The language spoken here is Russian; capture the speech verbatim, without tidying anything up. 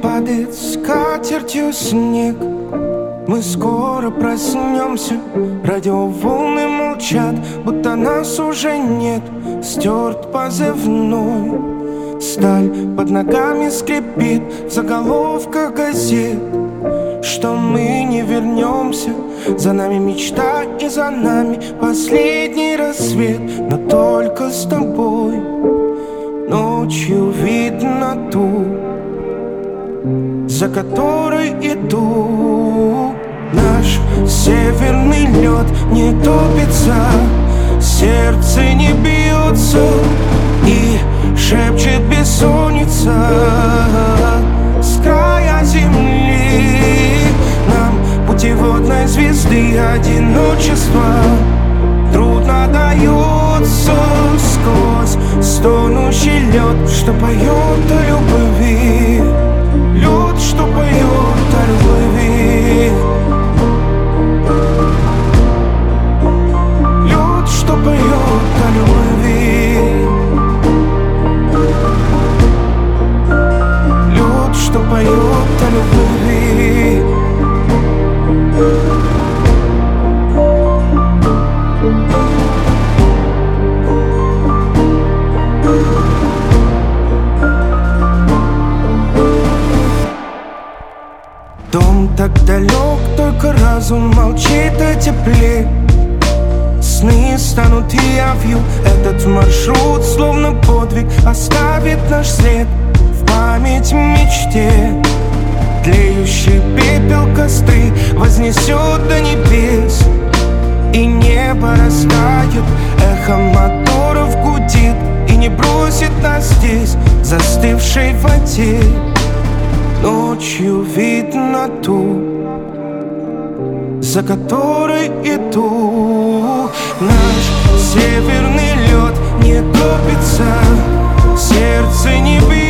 падает скатертью снег. Мы скоро проснемся, радиоволны молчат, будто нас уже нет. Стерт позывной, сталь под ногами скрипит в заголовках газет, что мы не вернемся. За нами мечта и за нами последний рассвет. Но только с тобой ночью видно ту, за которой иду. Наш северный лед не топится, сердце не бьется и шепчет бессонница с края земли. Нам путеводной звезды одиночество трудно дается сквозь стонущий лед, что поет о любви. Лед, что поет о любви. Лед, что поет о любви. Лед, что поет о любви. Дом так далек, только разум молчит о тепле. Сны станут явью, этот маршрут словно подвиг оставит наш след в память мечте. Тлеющий пепел костры вознесет до небес, и небо растает, эхо моторов гудит и не бросит нас здесь, застывшей в воде. Ночью видно ту, за которой иду. Наш северный лед не топится, сердце не бьется